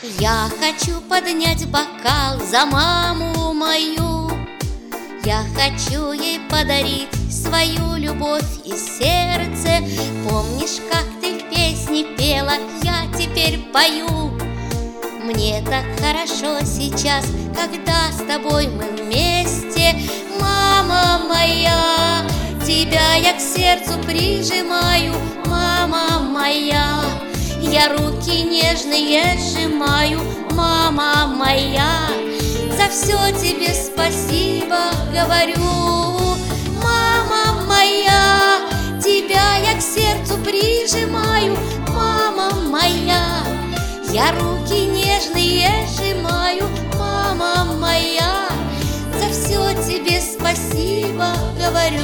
Я хочу поднять бокал за маму мою. Я хочу ей подарить свою любовь и сердце. Помнишь, как ты в песне пела, я теперь пою. Мне так хорошо сейчас, когда с тобой мы вместе. Мама моя, тебя я к сердцу прижимаю. Мама моя, я руки нежные сжимаю. Мама моя, за все тебе спасибо говорю. Мама моя, тебя я к сердцу прижимаю. Мама моя, я руки нежные сжимаю. Мама моя, за все тебе спасибо говорю.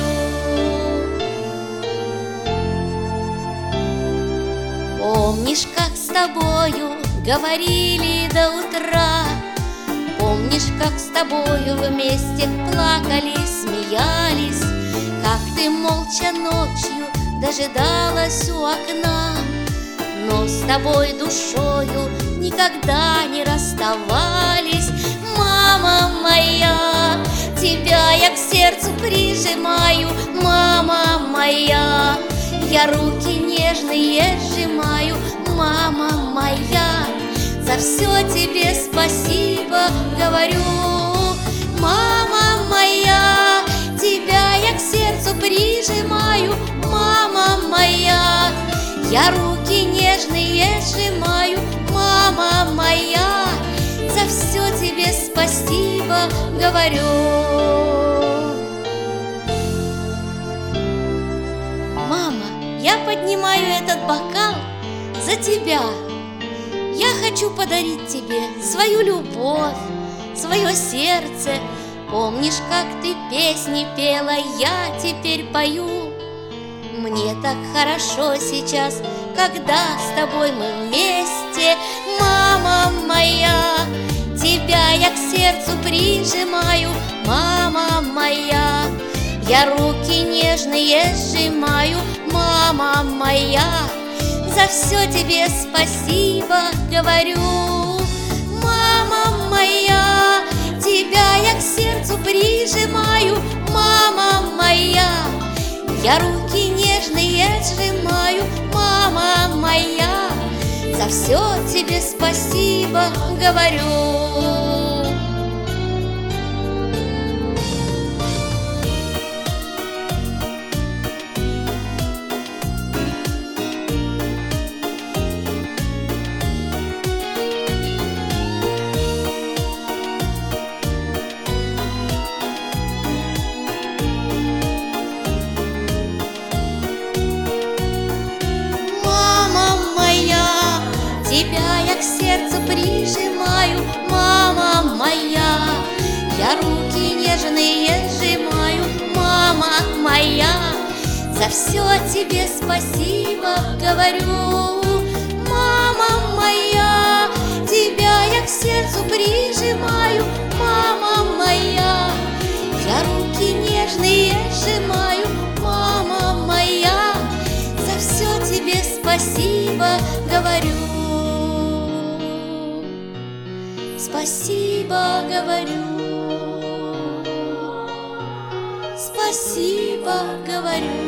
Помнишь, как с тобою говорили до утра? Помнишь, как с тобою вместе плакали, смеялись? Как ты молча ночью дожидалась у окна? Но с тобой душою никогда не расставались. Мама моя, тебя я к сердцу прижимаю. Мама моя, я руки нежные сжимаю. Мама моя, за все тебе спасибо говорю. Мама моя, тебя я к сердцу прижимаю. Мама моя, я руки нежные сжимаю. Мама моя, за все тебе спасибо говорю. Мама, я поднимаю этот бокал за тебя. Я хочу подарить тебе свою любовь, свое сердце. Помнишь, как ты песни пела, я теперь пою. Мне так хорошо сейчас, когда с тобой мы вместе. Мама моя, тебя я к сердцу прижимаю. Мама моя, я руки нежные сжимаю. Мама моя, за все тебе спасибо говорю. Мама моя, тебя я к сердцу прижимаю. Мама моя, я руки нежные сжимаю. Мама моя, за все тебе спасибо говорю. Тебя я к сердцу прижимаю. Мама моя, я руки нежные сжимаю. Мама моя, за все тебе спасибо говорю. Мама моя, тебя я к сердцу прижимаю. Мама моя, я руки нежные сжимаю. Мама моя, за все тебе спасибо говорю. Спасибо говорю, спасибо говорю.